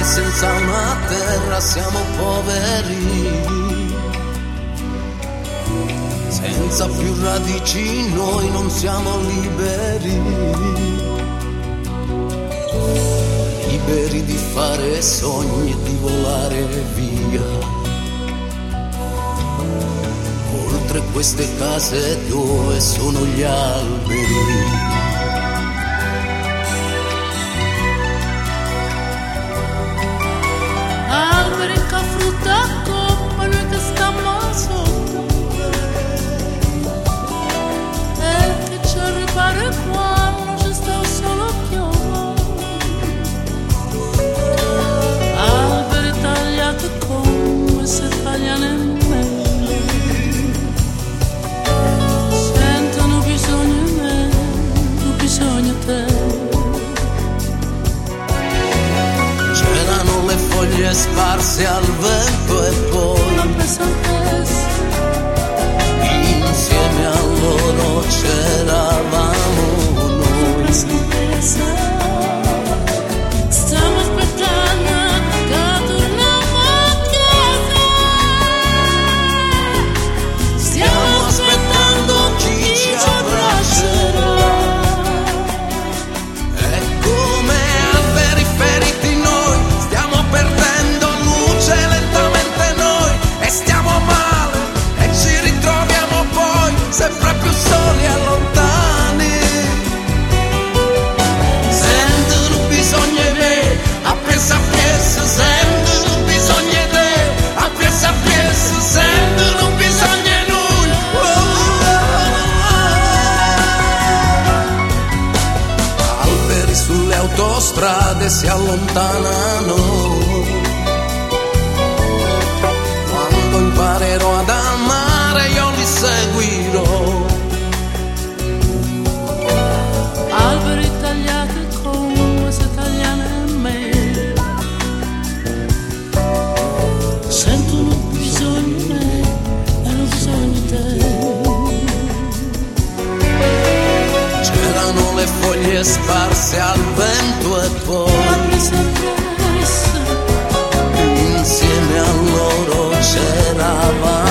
senza una terra siamo poveri, senza più radici noi non siamo liberi, liberi di fare sogni e di volare via oltre queste case dove sono gli alberi. C'erano le foglie sparse al vento e poi la pesantezza, insieme a loro c'eravamo noi. Stiamo aspettando che torniamo a casa, stiamo aspettando chi ci abbraccerà. Sempre più soli e lontani, sentono bisogno di me, a piessa a piessa, sentono bisogno di te, a piessa a piessa, sentono bisogno di noi. Alberi sulle autostrade si allontanano, quando imparerò ad amare io li seguirò. Alberi tagliati come se tagliano me, sentono bisogno di me e non bisogno di te. C'erano le foglie sparse al vento e poi insieme a loro c'eravamo.